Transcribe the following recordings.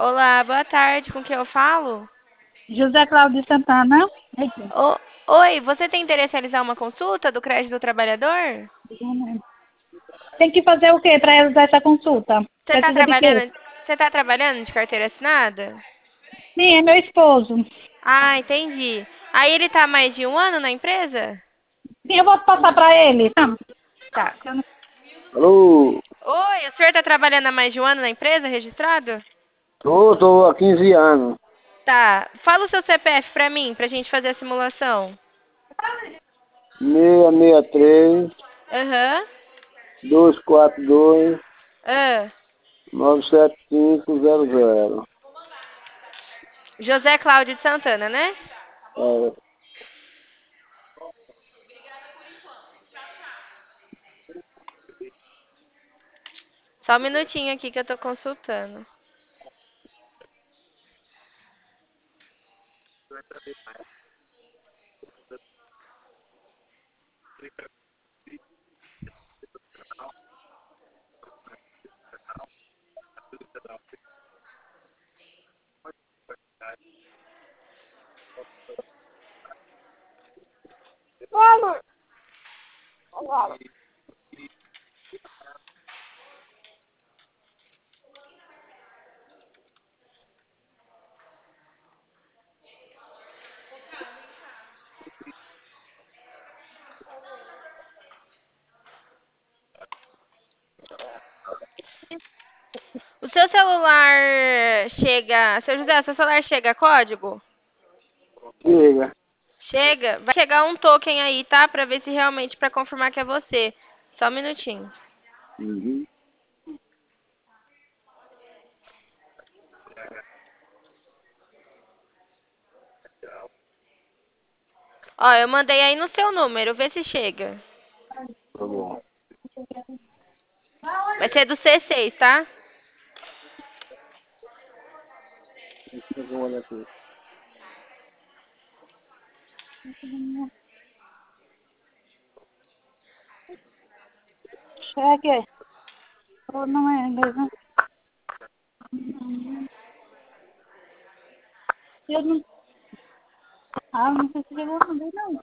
Olá, boa tarde. Com quem eu falo? José Cláudio Santana. Aqui. Oi, você tem interesse em realizar uma consulta do crédito do trabalhador? Tem que fazer o que para realizar essa consulta? Você está Precisa de quê? trabalhando? Você está trabalhando de carteira assinada? Sim, é meu esposo. Ah, entendi. Aí ele tá há mais de um ano na empresa? Sim, eu vou passar para ele. Tá. Tá. Alô, Oi, o senhor está trabalhando há mais de um ano na empresa, registrado? tô há 15 anos. Tá. Fala o seu CPF pra mim, pra gente fazer a simulação. 663 Aham. 242 Ah. 97500. José Cláudio de Santana, né? É, Só um minutinho aqui que eu tô consultando. O seu celular chega. Seu José, seu celular chega código? chega. Chega. Vai chegar um token aí, tá? Pra ver se realmente, pra confirmar que é você. Só um minutinho. Uhum. Ó, eu mandei aí no seu número, vê se chega. Tá bom. Vai ser do C6, tá? Eu vou olhar aqui. Cheque. Ou não é mesmo? Eu não... Ah, não sei se chegou também, não.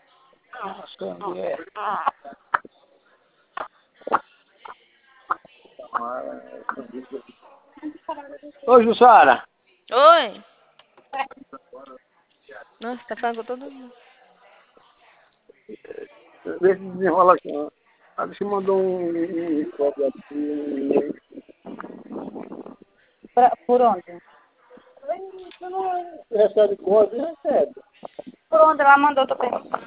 Ô, Jussara, Oi. Nossa, tá falando com todo mundo. vê se desenrola aqui. Ó. A bicha mandou um cópia aqui, um e-mail. Por onde? Você não recebe cópia, recebe. Por onde ela mandou, tô perguntando.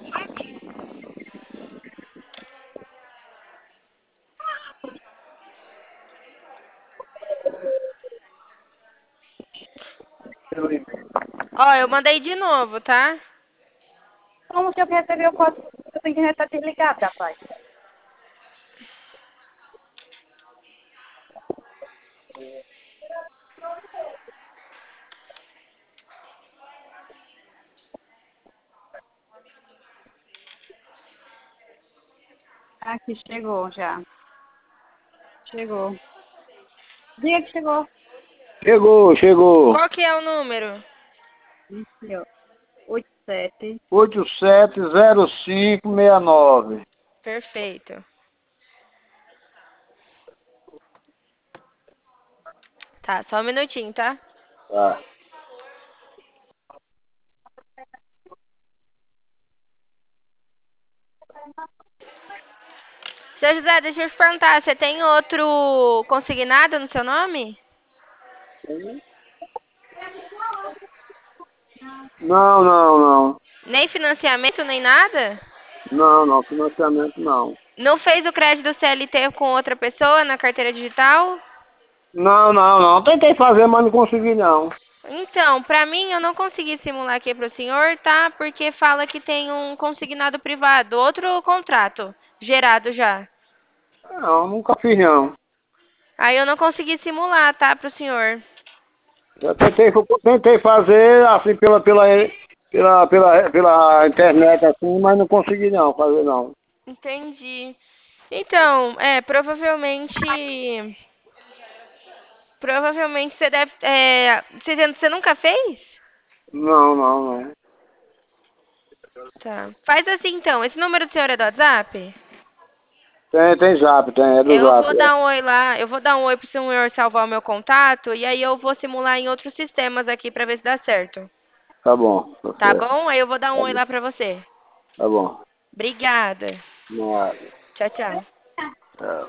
Pelo e-mail. Ó, eu mandei de novo, tá? Como se eu receber o código? Eu tenho que estar desligado, rapaz. Aqui, chegou já. Chegou. Diga que chegou. Chegou. Qual que é o número? Aqui, ó. 87. 870569. Perfeito. Tá, só um minutinho, tá? Tá. Seu José, deixa eu te perguntar, você tem outro consignado no seu nome? Não, não, não. Nem financiamento, nem nada? Não, não, financiamento não. Não fez o crédito do CLT com outra pessoa na carteira digital? Não, não, não. Tentei fazer, mas não consegui não. Então, pra mim, eu não consegui simular aqui pro senhor, tá? Porque fala que tem um consignado privado, outro contrato gerado já. Não, nunca fiz não. Aí eu não consegui simular, tá, pro senhor. Eu tentei fazer assim pela internet assim, mas não consegui não fazer não. Entendi. Então, provavelmente Provavelmente você deve. Você nunca fez? Não. Tá. Faz assim então. Esse número do senhor é do WhatsApp? Tem zap, é do Eu zap. vou dar um oi lá. Eu vou dar um oi pro senhor salvar o meu contato. E aí eu vou simular em outros sistemas aqui pra ver se dá certo. Tá bom, tá Tá certo. bom? Aí eu vou dar um Tá oi bom. lá pra você. Tá bom. Obrigada. Nada. Tchau, tchau. É.